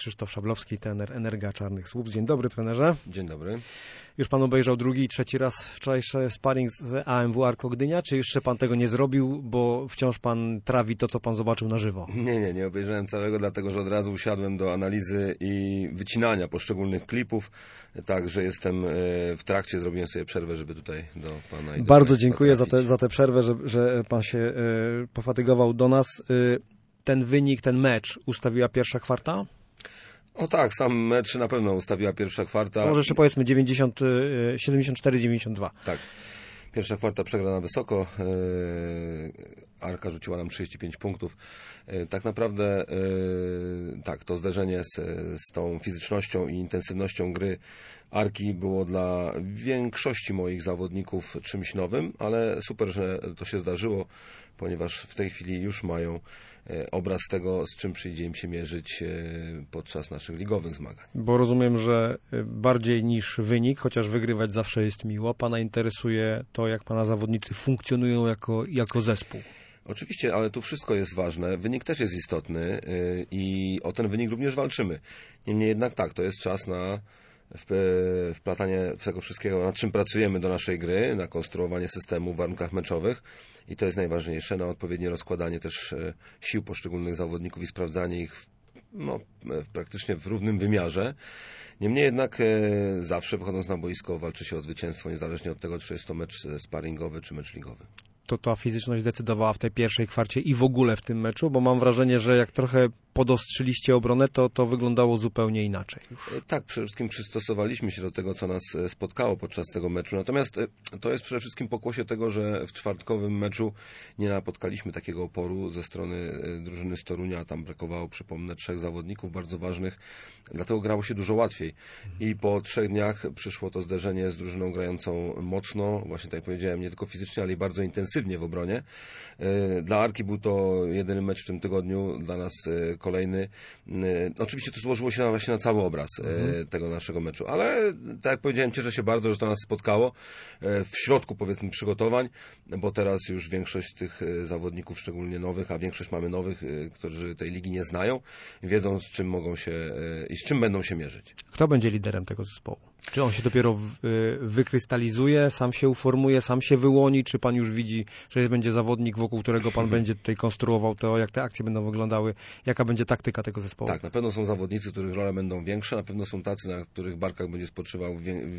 Krzysztof Szablowski, trener Energa Czarnych Słup. Dzień dobry, trenerze. Dzień dobry. Już pan obejrzał drugi i trzeci raz wczorajszy sparring z AMW Arco Gdynia, czy jeszcze pan tego nie zrobił, bo wciąż pan trawi to, co pan zobaczył na żywo? Nie obejrzałem całego, dlatego że od razu usiadłem do analizy i wycinania poszczególnych klipów, także jestem w trakcie, zrobiłem sobie przerwę, żeby tutaj do pana i do Bardzo dziękuję za tę przerwę, że pan się pofatygował do nas. Ten wynik, ten mecz ustawiła pierwsza kwarta? O tak, sam mecz na pewno ustawiła pierwsza kwarta. Może jeszcze powiedzmy 74-92. Tak. Pierwsza kwarta przegrana wysoko. Arka rzuciła nam 35 punktów. Tak naprawdę tak, to zderzenie z tą fizycznością i intensywnością gry Arki było dla większości moich zawodników czymś nowym, ale super, że to się zdarzyło, ponieważ w tej chwili już mają obraz tego, z czym przyjdzie im się mierzyć podczas naszych ligowych zmagań. Bo rozumiem, że bardziej niż wynik, chociaż wygrywać zawsze jest miło, pana interesuje to, jak pana zawodnicy funkcjonują jako zespół. Oczywiście, ale tu wszystko jest ważne. Wynik też jest istotny i o ten wynik również walczymy. Niemniej jednak tak, to jest czas na wplatanie tego wszystkiego, nad czym pracujemy do naszej gry, na konstruowanie systemu w warunkach meczowych i to jest najważniejsze, na odpowiednie rozkładanie też sił poszczególnych zawodników i sprawdzanie ich praktycznie w równym wymiarze. Niemniej jednak zawsze wychodząc na boisko walczy się o zwycięstwo, niezależnie od tego, czy jest to mecz sparingowy, czy mecz ligowy. To ta fizyczność decydowała w tej pierwszej kwarcie i w ogóle w tym meczu, bo mam wrażenie, że jak trochę podostrzyliście obronę, to wyglądało zupełnie inaczej już. Tak, przede wszystkim przystosowaliśmy się do tego, co nas spotkało podczas tego meczu. Natomiast to jest przede wszystkim pokłosie tego, że w czwartkowym meczu nie napotkaliśmy takiego oporu ze strony drużyny z Torunia. Tam brakowało, przypomnę, 3 zawodników bardzo ważnych, dlatego grało się dużo łatwiej. I po 3 dniach przyszło to zderzenie z drużyną grającą mocno, właśnie tak jak powiedziałem, nie tylko fizycznie, ale i bardzo intensywnie w obronie. Dla Arki był to jedyny mecz w tym tygodniu, dla nas kolejny. Oczywiście to złożyło się właśnie na cały obraz tego naszego meczu, ale tak jak powiedziałem, cieszę się bardzo, że to nas spotkało w środku, powiedzmy, przygotowań, bo teraz już większość tych zawodników, szczególnie nowych, a większość mamy nowych, którzy tej ligi nie znają, wiedzą, z czym mogą się i z czym będą się mierzyć. Kto będzie liderem tego zespołu? Czy on się dopiero wykrystalizuje, sam się uformuje, sam się wyłoni, czy pan już widzi, że będzie zawodnik, wokół którego pan będzie tutaj konstruował to, jak te akcje będą wyglądały, jaka będzie taktyka tego zespołu? Tak, na pewno są zawodnicy, których role będą większe, na pewno są tacy, na których barkach będzie spoczywał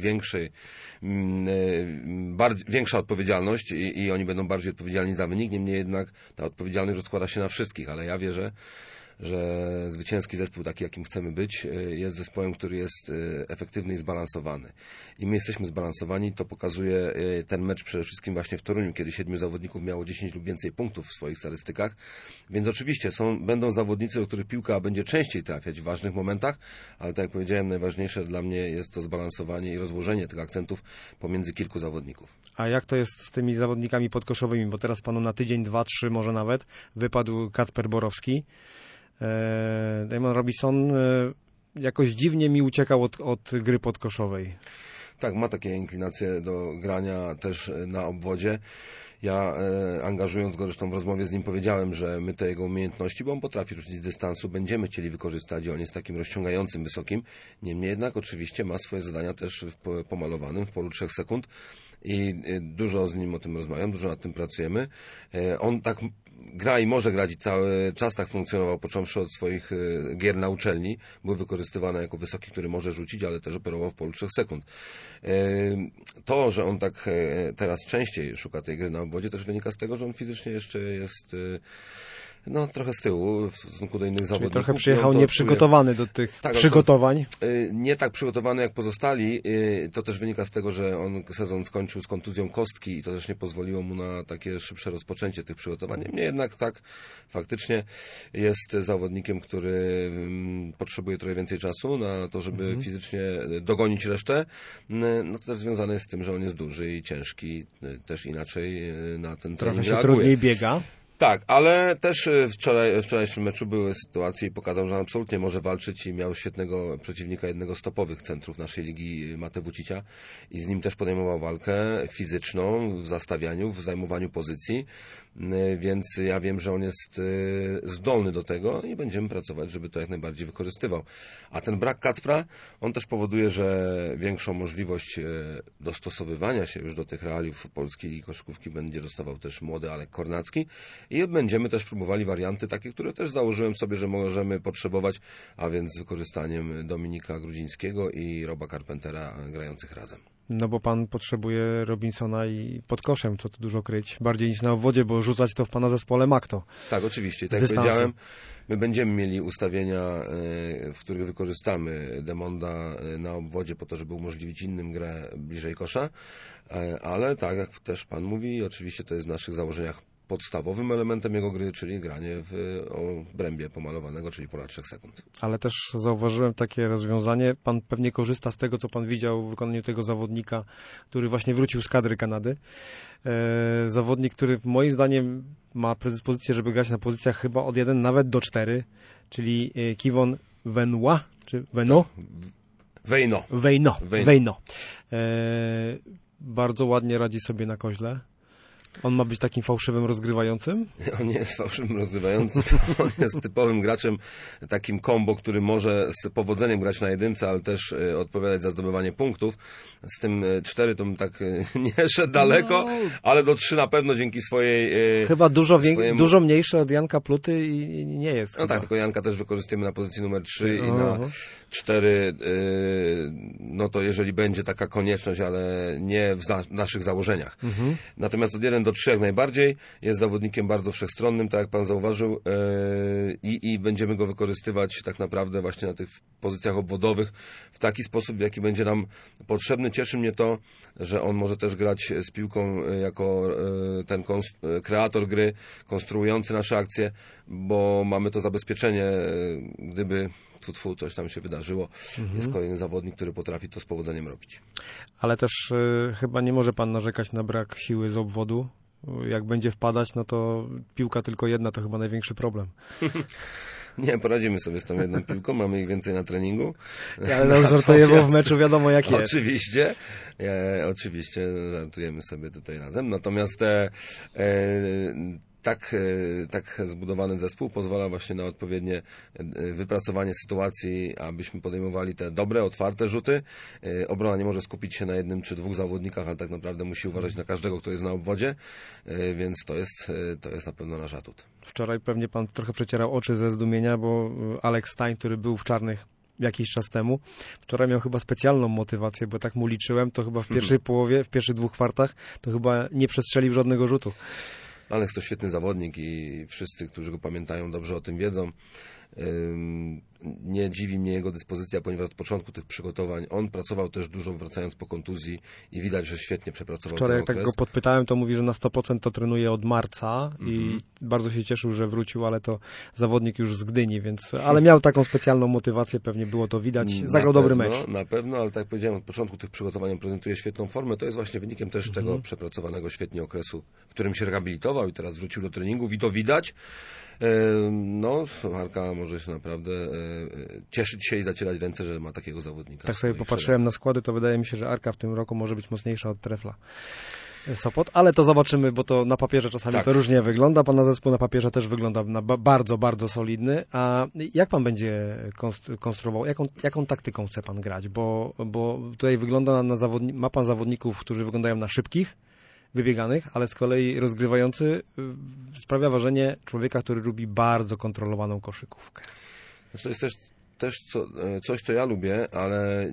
większa odpowiedzialność i oni będą bardziej odpowiedzialni za wynik, niemniej jednak ta odpowiedzialność rozkłada się na wszystkich, ale ja wierzę, że zwycięski zespół, taki jakim chcemy być, jest zespołem, który jest efektywny i zbalansowany. I my jesteśmy zbalansowani, to pokazuje ten mecz przede wszystkim właśnie w Toruniu, kiedy 7 zawodników miało 10 lub więcej punktów w swoich statystykach. Więc oczywiście będą zawodnicy, do których piłka będzie częściej trafiać w ważnych momentach, ale tak jak powiedziałem, najważniejsze dla mnie jest to zbalansowanie i rozłożenie tych akcentów pomiędzy kilku zawodników. A jak to jest z tymi zawodnikami podkoszowymi? Bo teraz panu na tydzień, 2, 3 może nawet wypadł Kacper Borowski. Damon Robinson jakoś dziwnie mi uciekał od gry podkoszowej. Tak, ma takie inklinacje do grania też na obwodzie. Ja angażując go, zresztą w rozmowie z nim powiedziałem, że my te jego umiejętności, bo on potrafi rzucić z dystansu, będziemy chcieli wykorzystać i on jest takim rozciągającym, wysokim. Niemniej jednak oczywiście ma swoje zadania też w pomalowanym, w polu 3 sekund i dużo z nim o tym rozmawiam, dużo nad tym pracujemy. On tak gra i może grać i cały czas tak funkcjonował, począwszy od swoich gier na uczelni. Był wykorzystywany jako wysoki, który może rzucić, ale też operował w polu 3 sekund. To, że on tak teraz częściej szuka tej gry na obwodzie, też wynika z tego, że on fizycznie jeszcze jest trochę z tyłu w stosunku do innych zawodników. Trochę przyjechał nieprzygotowany do tych przygotowań. Nie tak przygotowany jak pozostali. To też wynika z tego, że on sezon skończył z kontuzją kostki i to też nie pozwoliło mu na takie szybsze rozpoczęcie tych przygotowań. Niemniej jednak tak, faktycznie jest zawodnikiem, który potrzebuje trochę więcej czasu na to, żeby fizycznie dogonić resztę. No to też związane jest z tym, że on jest duży i ciężki. Też inaczej na ten trening trochę się trudniej biega. Tak, ale też w wczorajszym meczu były sytuacje i pokazał, że absolutnie może walczyć i miał świetnego przeciwnika, jednego z topowych centrów naszej ligi, Matę Vucicia, i z nim też podejmował walkę fizyczną w zastawianiu, w zajmowaniu pozycji, więc ja wiem, że on jest zdolny do tego i będziemy pracować, żeby to jak najbardziej wykorzystywał. A ten brak Kacpra, on też powoduje, że większą możliwość dostosowywania się już do tych realiów polskiej ligi koszykówki będzie dostawał też młody Alek Kornacki i będziemy też próbowali warianty takie, które też założyłem sobie, że możemy potrzebować, a więc z wykorzystaniem Dominika Grudzińskiego i Roba Carpentera grających razem. No bo pan potrzebuje Robinsona i pod koszem, co tu dużo kryć, bardziej niż na obwodzie, bo rzucać to w pana zespole ma kto. Tak, oczywiście. Tak jak powiedziałem, my będziemy mieli ustawienia, w których wykorzystamy Demonda na obwodzie po to, żeby umożliwić innym grę bliżej kosza, ale tak jak też pan mówi, oczywiście to jest w naszych założeniach podstawowym elementem jego gry, czyli granie w obrębie pomalowanego, czyli ponad 3 sekund. Ale też zauważyłem takie rozwiązanie. Pan pewnie korzysta z tego, co pan widział w wykonaniu tego zawodnika, który właśnie wrócił z kadry Kanady. Zawodnik, który moim zdaniem ma predyspozycję, żeby grać na pozycjach chyba od 1 nawet do 4, czyli Kivon Venoy, czy Veno? Veino. Bardzo ładnie radzi sobie na koźle. On ma być takim fałszywym rozgrywającym? On nie jest fałszywym rozgrywającym. On jest typowym graczem, takim combo, który może z powodzeniem grać na jedynce, ale też odpowiadać za zdobywanie punktów. Z tym 4 to bym tak nie szedł daleko, ale do 3 na pewno dzięki swojej... Chyba dużo mniejszy od Janka Pluty i nie jest. No chyba. Tak, tylko Janka też wykorzystujemy na pozycji numer 3 i na 4, no to jeżeli będzie taka konieczność, ale nie w naszych założeniach. Natomiast od 1 do 3 jak najbardziej, jest zawodnikiem bardzo wszechstronnym, tak jak pan zauważył, i będziemy go wykorzystywać tak naprawdę właśnie na tych pozycjach obwodowych w taki sposób, w jaki będzie nam potrzebny. Cieszy mnie to, że on może też grać z piłką jako ten kreator gry, konstruujący nasze akcje, bo mamy to zabezpieczenie, gdyby coś tam się wydarzyło. Jest kolejny zawodnik, który potrafi to z powodzeniem robić. Ale też chyba nie może pan narzekać na brak siły z obwodu. Jak będzie wpadać, no to piłka tylko jedna to chyba największy problem. Nie, poradzimy sobie z tą jedną piłką, mamy ich więcej na treningu. Ale no, żartuję, bo w meczu wiadomo jak jest. Oczywiście, żartujemy sobie tutaj razem. Natomiast tak zbudowany zespół pozwala właśnie na odpowiednie wypracowanie sytuacji, abyśmy podejmowali te dobre, otwarte rzuty. Obrona nie może skupić się na 1 czy 2 zawodnikach, ale tak naprawdę musi uważać na każdego, kto jest na obwodzie, więc to jest na pewno nasz atut. Wczoraj pewnie pan trochę przecierał oczy ze zdumienia, bo Alex Stein, który był w czarnych jakiś czas temu, wczoraj miał chyba specjalną motywację, bo tak mu liczyłem, to chyba w pierwszej połowie, w pierwszych 2 kwartach, to chyba nie przestrzelił żadnego rzutu. Alex to świetny zawodnik i wszyscy, którzy go pamiętają, dobrze o tym wiedzą. Nie dziwi mnie jego dyspozycja, ponieważ od początku tych przygotowań on pracował też dużo, wracając po kontuzji i widać, że świetnie przepracował Wczoraj ten okres. jak tak go podpytałem, to mówi, że na 100% to trenuje od marca i bardzo się cieszył, że wrócił, ale to zawodnik już z Gdyni, ale miał taką specjalną motywację, pewnie było to widać. Zagrał dobry mecz. Na pewno, ale tak jak powiedziałem, od początku tych przygotowań on prezentuje świetną formę. To jest właśnie wynikiem też tego przepracowanego świetnie okresu, w którym się rehabilitował i teraz wrócił do treningów i to widać. No, Arka może się naprawdę cieszyć się i zacierać ręce, że ma takiego zawodnika. Tak sobie popatrzyłem na składy, to wydaje mi się, że Arka w tym roku może być mocniejsza od Trefla Sopot, ale to zobaczymy, bo to na papierze czasami to różnie wygląda. Pana zespół na papierze też wygląda na bardzo, bardzo solidny. A jak pan będzie konstruował, jaką taktyką chce pan grać? Bo tutaj wygląda ma pan zawodników, którzy wyglądają na szybkich, wybieganych, ale z kolei rozgrywający sprawia wrażenie człowieka, który lubi bardzo kontrolowaną koszykówkę. To jest też coś, co ja lubię, ale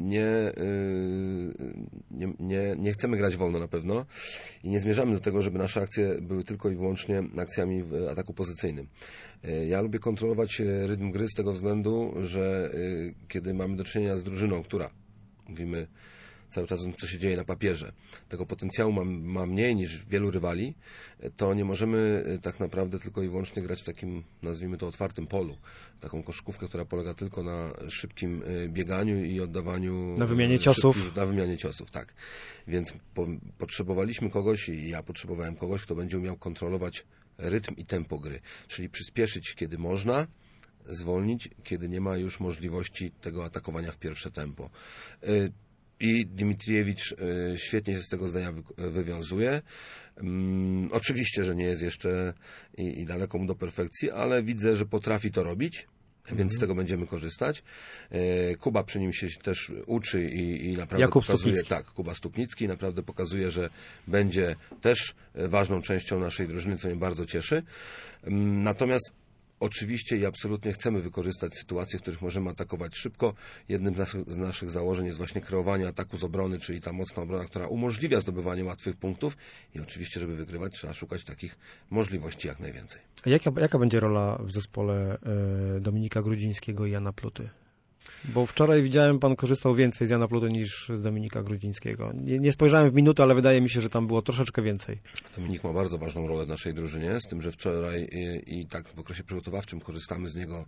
nie chcemy grać wolno na pewno i nie zmierzamy do tego, żeby nasze akcje były tylko i wyłącznie akcjami w ataku pozycyjnym. Ja lubię kontrolować rytm gry z tego względu, że kiedy mamy do czynienia z drużyną, która, mówimy cały czas o tym, co się dzieje na papierze, tego potencjału ma mniej niż wielu rywali, to nie możemy tak naprawdę tylko i wyłącznie grać w takim, nazwijmy to, otwartym polu. Taką koszykówkę, która polega tylko na szybkim bieganiu i oddawaniu... Na wymianie ciosów. Na wymianie ciosów, tak. Więc potrzebowaliśmy kogoś i ja potrzebowałem kogoś, kto będzie umiał kontrolować rytm i tempo gry, czyli przyspieszyć, kiedy można, zwolnić, kiedy nie ma już możliwości tego atakowania w pierwsze tempo. I Dimitriewicz świetnie się z tego zdania wywiązuje. Oczywiście, że nie jest jeszcze i daleko mu do perfekcji, ale widzę, że potrafi to robić, więc z tego będziemy korzystać. Kuba przy nim się też uczy i naprawdę Jakub pokazuje... Stupnicki. Tak, Kuba Stupnicki naprawdę pokazuje, że będzie też ważną częścią naszej drużyny, co mnie bardzo cieszy. Natomiast oczywiście i absolutnie chcemy wykorzystać sytuacje, w których możemy atakować szybko. Jednym z naszych założeń jest właśnie kreowanie ataku z obrony, czyli ta mocna obrona, która umożliwia zdobywanie łatwych punktów i oczywiście, żeby wygrywać, trzeba szukać takich możliwości jak najwięcej. A jaka będzie rola w zespole Dominika Grudzińskiego i Jana Pluty? Bo wczoraj widziałem, pan korzystał więcej z Jana Pluty niż z Dominika Grudzińskiego. Nie spojrzałem w minutę, ale wydaje mi się, że tam było troszeczkę więcej. Dominik ma bardzo ważną rolę w naszej drużynie, z tym, że wczoraj i tak w okresie przygotowawczym korzystamy z niego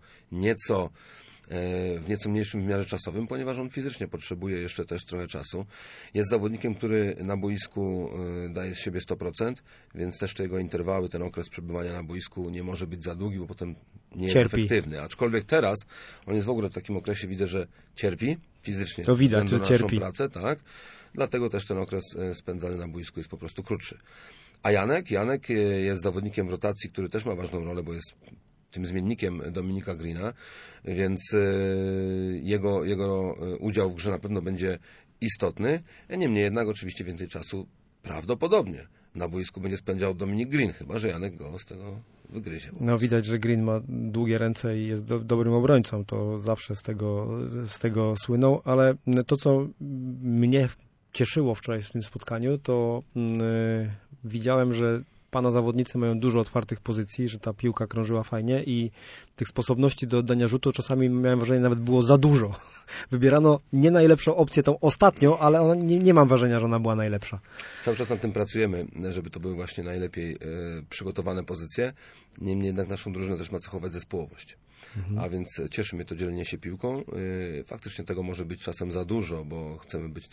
w nieco mniejszym wymiarze czasowym, ponieważ on fizycznie potrzebuje jeszcze też trochę czasu. Jest zawodnikiem, który na boisku daje z siebie 100%, więc też te jego interwały, ten okres przebywania na boisku nie może być za długi, bo potem nie jest efektywny. Aczkolwiek teraz on jest w ogóle w takim okresie, widzę, że cierpi fizycznie. To widać, że naszą cierpi. pracę, tak. Dlatego też ten okres spędzany na boisku jest po prostu krótszy. A Janek jest zawodnikiem w rotacji, który też ma ważną rolę, bo jest tym zmiennikiem Dominika Greena, więc jego udział w grze na pewno będzie istotny. Niemniej jednak oczywiście więcej czasu prawdopodobnie na boisku będzie spędzał Dominik Green, chyba że Janek go z tego wygryzie. No widać, że Green ma długie ręce i jest dobrym obrońcą, to zawsze z tego słynął, ale to, co mnie cieszyło wczoraj w tym spotkaniu, to widziałem, że pana zawodnicy mają dużo otwartych pozycji, że ta piłka krążyła fajnie i tych sposobności do oddania rzutu czasami miałem wrażenie, nawet było za dużo. Wybierano nie najlepszą opcję, tą ostatnią, ale ona, nie mam wrażenia, że ona była najlepsza. Cały czas nad tym pracujemy, żeby to były właśnie najlepiej przygotowane pozycje. Niemniej jednak naszą drużynę też ma cechować zespołowość. A więc cieszy mnie to dzielenie się piłką. Faktycznie tego może być czasem za dużo, bo chcemy być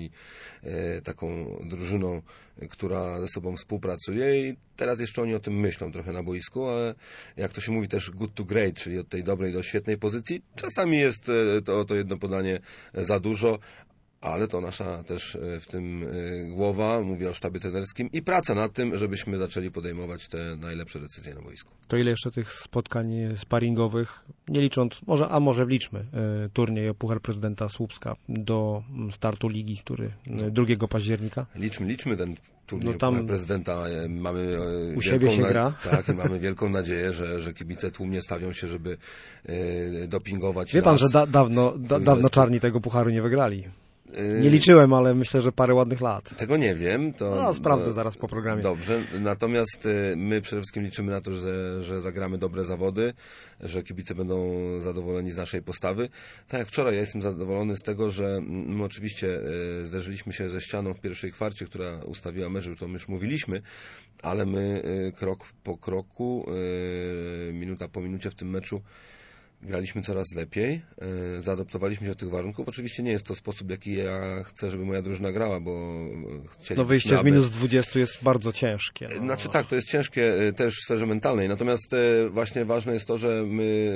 taką drużyną, która ze sobą współpracuje i teraz jeszcze oni o tym myślą trochę na boisku, ale jak to się mówi też good to great, czyli od tej dobrej do świetnej pozycji, czasami jest to jedno podanie za dużo, ale to nasza też w tym głowa, mówię o sztabie trenerskim i praca nad tym, żebyśmy zaczęli podejmować te najlepsze decyzje na boisku. To ile jeszcze tych spotkań sparingowych, nie licząc, może wliczmy turniej o Puchar Prezydenta Słupska do startu ligi, który 2 października? Liczmy ten turniej Puchar Prezydenta. Mamy u siebie się gra. Tak, mamy wielką nadzieję, że kibice tłumnie stawią się, żeby dopingować. Wie pan, że dawno czarni tego pucharu nie wygrali. Nie liczyłem, ale myślę, że parę ładnych lat. Tego nie wiem. Sprawdzę zaraz po programie. Dobrze, natomiast my przede wszystkim liczymy na to, że zagramy dobre zawody, że kibice będą zadowoleni z naszej postawy. Tak jak wczoraj, ja jestem zadowolony z tego, że my oczywiście zderzyliśmy się ze ścianą w pierwszej kwarcie, która ustawiła mecz, to już mówiliśmy, ale my krok po kroku, minuta po minucie w tym meczu graliśmy coraz lepiej, zaadoptowaliśmy się do tych warunków. Oczywiście nie jest to sposób, jaki ja chcę, żeby moja drużyna grała, bo chcieliśmy... wyjście z minus 20 jest bardzo ciężkie. Znaczy tak, to jest ciężkie też w sferze mentalnej, natomiast właśnie ważne jest to, że my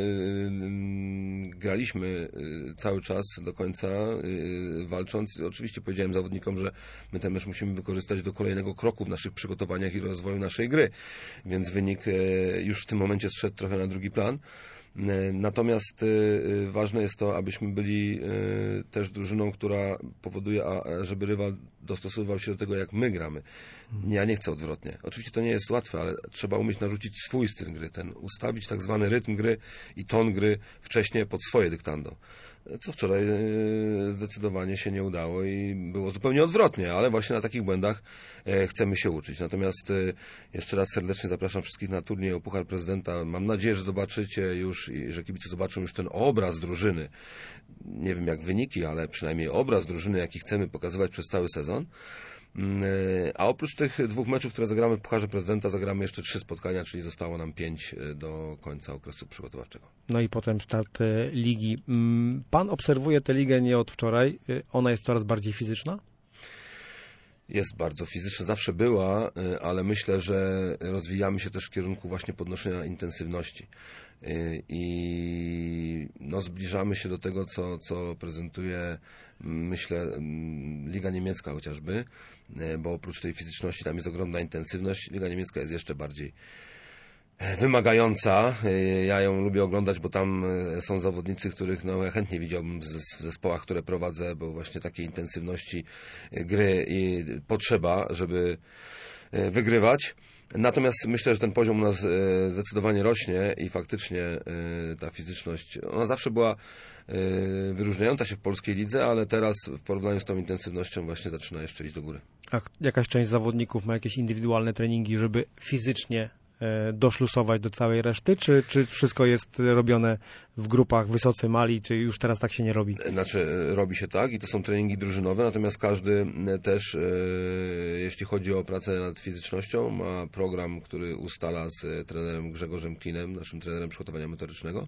graliśmy cały czas do końca, walcząc. Oczywiście powiedziałem zawodnikom, że my ten mecz musimy wykorzystać do kolejnego kroku w naszych przygotowaniach i rozwoju naszej gry, więc wynik już w tym momencie zszedł trochę na drugi plan. Natomiast ważne jest to, abyśmy byli też drużyną, która powoduje, żeby rywal dostosowywał się do tego, jak my gramy. Ja nie chcę odwrotnie. Oczywiście to nie jest łatwe, ale trzeba umieć narzucić swój styl gry, ustawić tak zwany rytm gry i ton gry wcześniej pod swoje dyktando. Co wczoraj zdecydowanie się nie udało i było zupełnie odwrotnie, ale właśnie na takich błędach chcemy się uczyć. Natomiast jeszcze raz serdecznie zapraszam wszystkich na turniej o Puchar Prezydenta. Mam nadzieję, że zobaczycie już i że kibice zobaczą już ten obraz drużyny. Nie wiem jak wyniki, ale przynajmniej obraz drużyny, jaki chcemy pokazywać przez cały sezon. A oprócz tych 2 meczów, które zagramy w Pucharze Prezydenta, zagramy jeszcze 3 spotkania, czyli zostało nam 5 do końca okresu przygotowawczego. No i potem start ligi. Pan obserwuje tę ligę nie od wczoraj. Ona jest coraz bardziej fizyczna? Jest bardzo fizyczna, zawsze była, ale myślę, że rozwijamy się też w kierunku właśnie podnoszenia intensywności. I no, zbliżamy się do tego, co prezentuje, myślę, Liga Niemiecka chociażby, bo oprócz tej fizyczności tam jest ogromna intensywność. Liga Niemiecka jest jeszcze bardziej wymagająca. Ja ją lubię oglądać, bo tam są zawodnicy, których no, ja chętnie widziałbym w zespołach, które prowadzę, bo właśnie takiej intensywności gry i potrzeba, żeby wygrywać. Natomiast myślę, że ten poziom u nas zdecydowanie rośnie i faktycznie ta fizyczność, ona zawsze była wyróżniająca się w polskiej lidze, ale teraz w porównaniu z tą intensywnością właśnie zaczyna jeszcze iść do góry. A jakaś część zawodników ma jakieś indywidualne treningi, żeby fizycznie doszlusować do całej reszty, czy wszystko jest robione w grupach wysocy, mali, czy już teraz tak się nie robi? Znaczy, robi się tak i to są treningi drużynowe, natomiast każdy też, jeśli chodzi o pracę nad fizycznością, ma program, który ustala z trenerem Grzegorzem Klinem, naszym trenerem przygotowania motorycznego.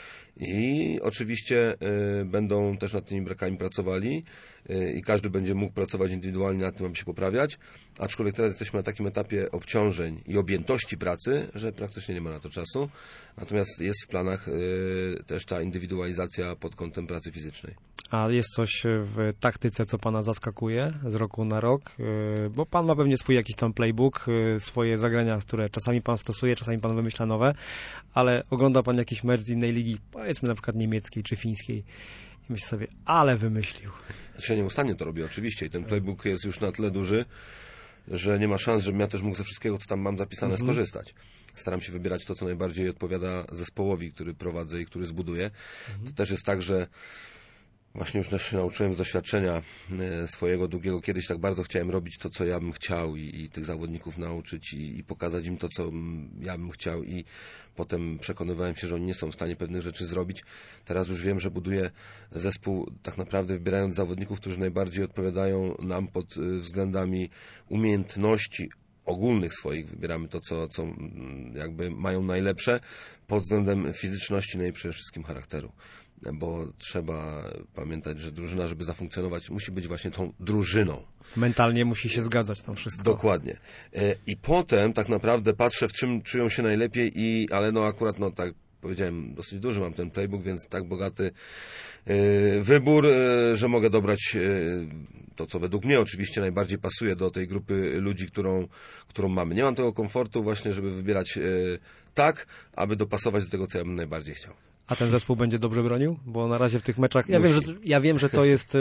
I oczywiście będą też nad tymi brakami pracowali i każdy będzie mógł pracować indywidualnie nad tym, aby się poprawiać, aczkolwiek teraz jesteśmy na takim etapie obciążeń i objętości pracy, że praktycznie nie ma na to czasu, natomiast jest w planach też ta indywidualizacja pod kątem pracy fizycznej. A jest coś w taktyce, co pana zaskakuje z roku na rok? Bo pan ma pewnie swój jakiś tam playbook, swoje zagrania, które czasami pan stosuje, czasami pan wymyśla nowe, ale ogląda pan jakiś mecz z innej ligi, powiedzmy na przykład niemieckiej czy fińskiej i myśli sobie, ale wymyślił. Ja nieustannie to robię oczywiście i ten playbook jest już na tyle duży, że nie ma szans, żebym ja też mógł ze wszystkiego, co tam mam zapisane, skorzystać. Staram się wybierać to, co najbardziej odpowiada zespołowi, który prowadzę i który zbuduję. To też jest tak, że właśnie już też się nauczyłem z doświadczenia swojego długiego. Kiedyś tak bardzo chciałem robić to, co ja bym chciał i tych zawodników nauczyć i pokazać im to, co ja bym chciał i potem przekonywałem się, że oni nie są w stanie pewnych rzeczy zrobić. Teraz już wiem, że buduję zespół tak naprawdę wybierając zawodników, którzy najbardziej odpowiadają nam pod względami umiejętności ogólnych swoich. Wybieramy to, co jakby mają najlepsze pod względem fizyczności, no i przede wszystkim charakteru. Bo trzeba pamiętać, że drużyna, żeby zafunkcjonować, musi być właśnie tą drużyną. Mentalnie musi się zgadzać tam wszystko. Dokładnie. I potem tak naprawdę patrzę, w czym czują się najlepiej ale no akurat, no tak powiedziałem, dosyć duży mam ten playbook, więc tak bogaty wybór, że mogę dobrać to, co według mnie oczywiście najbardziej pasuje do tej grupy ludzi, którą mamy. Nie mam tego komfortu właśnie, żeby wybierać tak, aby dopasować do tego, co ja bym najbardziej chciał. A ten zespół będzie dobrze bronił? Bo na razie w tych meczach... Ja wiem, że to jest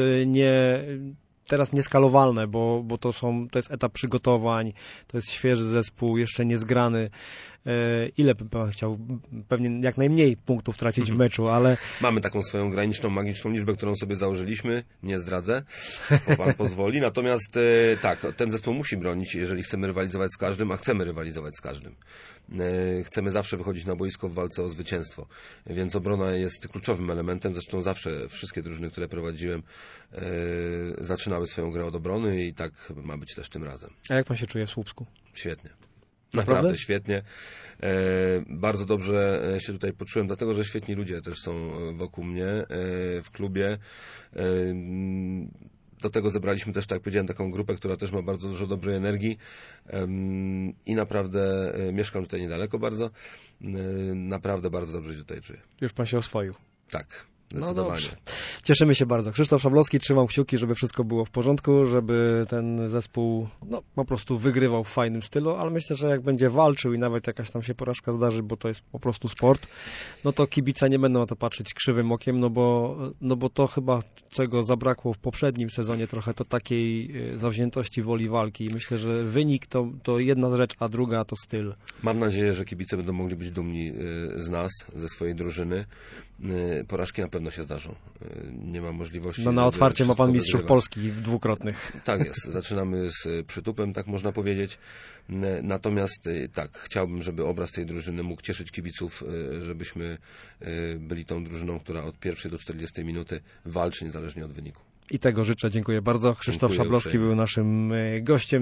teraz nieskalowalne, bo to jest etap przygotowań, to jest świeży zespół, jeszcze niezgrany. Ile by pan chciał? Pewnie jak najmniej punktów tracić w meczu, ale... Mamy taką swoją graniczną, magiczną liczbę, którą sobie założyliśmy. Nie zdradzę, bo pan pozwoli. Natomiast tak, ten zespół musi bronić, jeżeli chcemy rywalizować z każdym, a chcemy rywalizować z każdym. Chcemy zawsze wychodzić na boisko w walce o zwycięstwo. Więc obrona jest kluczowym elementem. Zresztą zawsze wszystkie drużyny, które prowadziłem, zaczynały swoją grę od obrony i tak ma być też tym razem. A jak pan się czuje w Słupsku? Świetnie. Naprawdę świetnie. Bardzo dobrze się tutaj poczułem, dlatego że świetni ludzie też są wokół mnie w klubie. Do tego zebraliśmy też, tak jak powiedziałem, taką grupę, która też ma bardzo dużo dobrej energii i naprawdę mieszkam tutaj niedaleko bardzo. Naprawdę bardzo dobrze się tutaj czuję. Już pan się oswoił. Tak. Zdecydowanie. No cieszymy się bardzo. Krzysztof Szablowski, trzymam kciuki, żeby wszystko było w porządku, żeby ten zespół po prostu wygrywał w fajnym stylu, ale myślę, że jak będzie walczył i nawet jakaś tam się porażka zdarzy, bo to jest po prostu sport, no to kibice nie będą na to patrzeć krzywym okiem, no bo to chyba czego zabrakło w poprzednim sezonie trochę, to takiej zawziętości, woli walki. I myślę, że wynik to jedna rzecz, a druga to styl. Mam nadzieję, że kibice będą mogli być dumni z nas, ze swojej drużyny. Porażki na pewno się zdarzą. Nie ma możliwości... No na otwarcie ma pan mistrzów Polski dwukrotnych. Tak jest. Zaczynamy z przytupem, tak można powiedzieć. Natomiast tak, chciałbym, żeby obraz tej drużyny mógł cieszyć kibiców, żebyśmy byli tą drużyną, która od pierwszej do 40 minuty walczy niezależnie od wyniku. I tego życzę. Dziękuję bardzo. Krzysztof Szablowski był naszym gościem.